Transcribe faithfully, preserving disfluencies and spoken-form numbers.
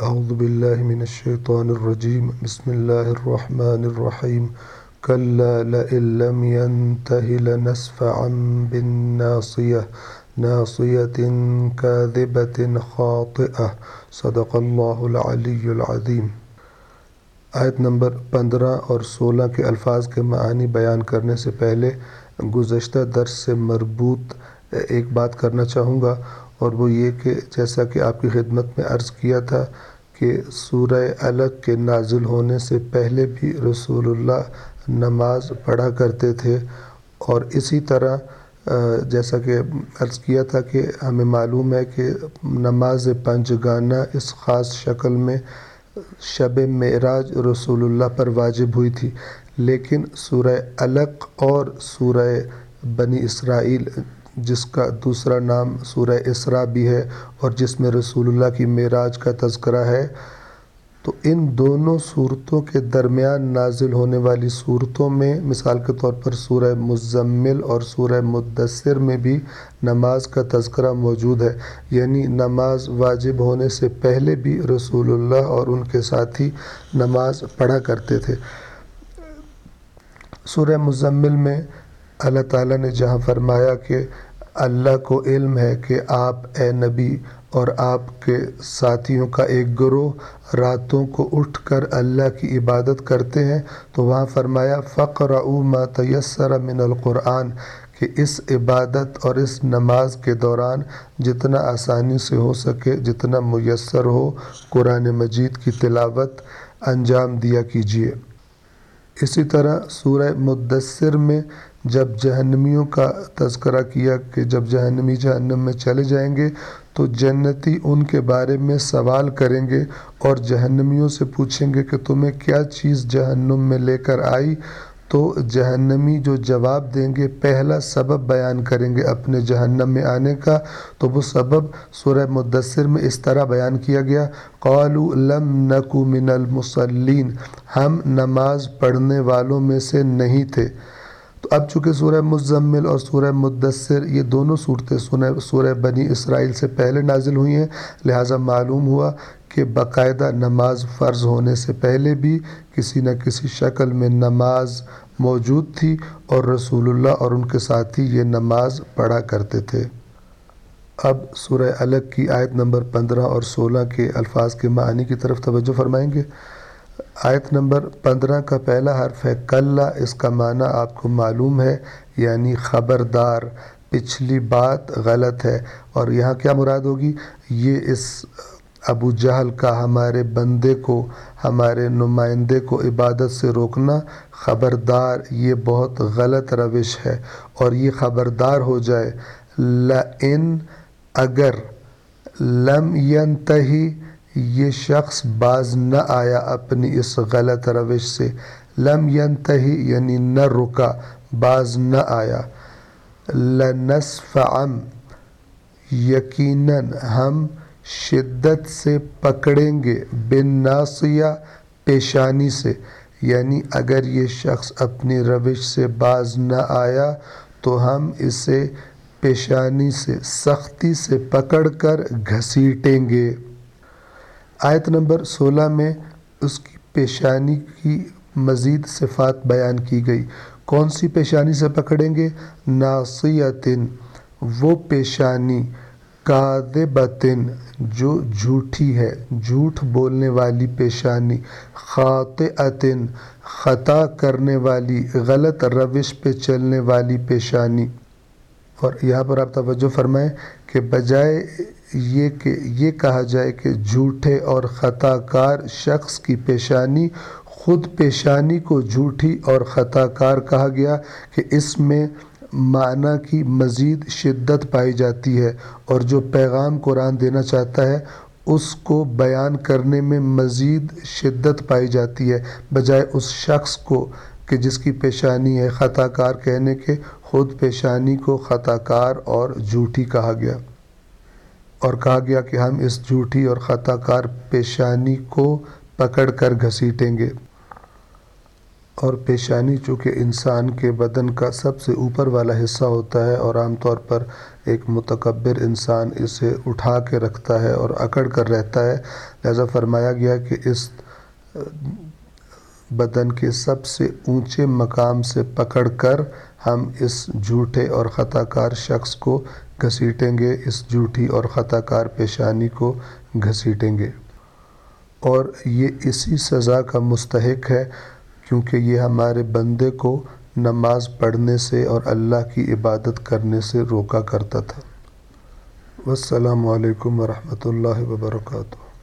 اعوذ باللہ من الشیطان الرجیم بسم اللہ الرحمن الرحیم کلا لئن لم ینتہ لنسفعا بالناصیہ ناصیۃ کاذبۃ خاطئہ صدق اللہ العلی العظیم۔ آیت نمبر پندرہ اور سولہ کے الفاظ کے معانی بیان کرنے سے پہلے گزشتہ درس سے مربوط ایک بات کرنا چاہوں گا، اور وہ یہ کہ جیسا کہ آپ کی خدمت میں عرض کیا تھا کہ سورہ علق کے نازل ہونے سے پہلے بھی رسول اللہ نماز پڑھا کرتے تھے، اور اسی طرح جیسا کہ عرض کیا تھا کہ ہمیں معلوم ہے کہ نماز پنجگانہ اس خاص شکل میں شب معراج رسول اللہ پر واجب ہوئی تھی، لیکن سورہ علق اور سورہ بنی اسرائیل جس کا دوسرا نام سورہ اسراء بھی ہے اور جس میں رسول اللہ کی معراج کا تذکرہ ہے، تو ان دونوں صورتوں کے درمیان نازل ہونے والی صورتوں میں مثال کے طور پر سورہ مزمل اور سورہ مدثر میں بھی نماز کا تذکرہ موجود ہے، یعنی نماز واجب ہونے سے پہلے بھی رسول اللہ اور ان کے ساتھی نماز پڑھا کرتے تھے۔ سورہ مزمل میں اللہ تعالیٰ نے جہاں فرمایا کہ اللہ کو علم ہے کہ آپ اے نبی اور آپ کے ساتھیوں کا ایک گروہ راتوں کو اٹھ کر اللہ کی عبادت کرتے ہیں، تو وہاں فرمایا فَقْرَؤُوا مَا تَيَسَّرَ مِنَ الْقُرْآنِ کہ اس عبادت اور اس نماز کے دوران جتنا آسانی سے ہو سکے، جتنا میسر ہو، قرآن مجید کی تلاوت انجام دیا کیجیے۔ اسی طرح سورہ مدثر میں جب جہنمیوں کا تذکرہ کیا کہ جب جہنمی جہنم میں چلے جائیں گے تو جنتی ان کے بارے میں سوال کریں گے اور جہنمیوں سے پوچھیں گے کہ تمہیں کیا چیز جہنم میں لے کر آئی، تو جہنمی جو جواب دیں گے پہلا سبب بیان کریں گے اپنے جہنم میں آنے کا، تو وہ سبب سورہ مدثر میں اس طرح بیان کیا گیا قالوا لم نک من المصلین، ہم نماز پڑھنے والوں میں سے نہیں تھے۔ تو اب چونکہ سورہ مزمل اور سورہ مدثر یہ دونوں صورتیں سورہ بنی اسرائیل سے پہلے نازل ہوئی ہیں، لہٰذا معلوم ہوا کہ باقاعدہ نماز فرض ہونے سے پہلے بھی کسی نہ کسی شکل میں نماز موجود تھی اور رسول اللہ اور ان کے ساتھی یہ نماز پڑھا کرتے تھے۔ اب سورہ علق کی آیت نمبر پندرہ اور سولہ کے الفاظ کے معانی کی طرف توجہ فرمائیں گے۔ آیت نمبر پندرہ کا پہلا حرف ہے کلا، اس کا معنی آپ کو معلوم ہے، یعنی خبردار، پچھلی بات غلط ہے، اور یہاں کیا مراد ہوگی؟ یہ اس ابو جہل کا ہمارے بندے کو، ہمارے نمائندے کو عبادت سے روکنا، خبردار یہ بہت غلط روش ہے، اور یہ خبردار ہو جائے لئن اگر لم ینتہی یہ شخص باز نہ آیا اپنی اس غلط روش سے، لم ینتہی یعنی نہ رکا، باز نہ آیا، لنسفعا یقیناً ہم شدت سے پکڑیں گے، بالناصیہ پیشانی سے، یعنی اگر یہ شخص اپنی روش سے باز نہ آیا تو ہم اسے پیشانی سے سختی سے پکڑ کر گھسیٹیں گے۔ آیت نمبر سولہ میں اس کی پیشانی کی مزید صفات بیان کی گئی۔ کون سی پیشانی سے پکڑیں گے؟ ناصیۃ وہ پیشانی، کاذبۃ جو جھوٹی ہے، جھوٹ بولنے والی پیشانی، خاطئۃ خطا کرنے والی، غلط روش پہ چلنے والی پیشانی۔ اور یہاں پر آپ توجہ فرمائیں کہ بجائے یہ کہ یہ کہا جائے کہ جھوٹے اور خطا کار شخص کی پیشانی، خود پیشانی کو جھوٹی اور خطا کار کہا گیا کہ اس میں معنی کی مزید شدت پائی جاتی ہے، اور جو پیغام قرآن دینا چاہتا ہے اس کو بیان کرنے میں مزید شدت پائی جاتی ہے، بجائے اس شخص کو کہ جس کی پیشانی ہے خطا کار کہنے کے، خود پیشانی کو خطا کار اور جھوٹی کہا گیا، اور کہا گیا کہ ہم اس جھوٹی اور خطا کار پیشانی کو پکڑ کر گھسیٹیں گے۔ اور پیشانی چونکہ انسان کے بدن کا سب سے اوپر والا حصہ ہوتا ہے اور عام طور پر ایک متکبر انسان اسے اٹھا کے رکھتا ہے اور اکڑ کر رہتا ہے، لہذا فرمایا گیا کہ اس بدن کے سب سے اونچے مقام سے پکڑ کر ہم اس جھوٹے اور خطا کار شخص کو گھسیٹیں گے، اس جھوٹی اور خطا کار پیشانی کو گھسیٹیں گے، اور یہ اسی سزا کا مستحق ہے کیونکہ یہ ہمارے بندے کو نماز پڑھنے سے اور اللہ کی عبادت کرنے سے روکا کرتا تھا۔ والسلام علیکم ورحمۃ اللہ وبرکاتہ۔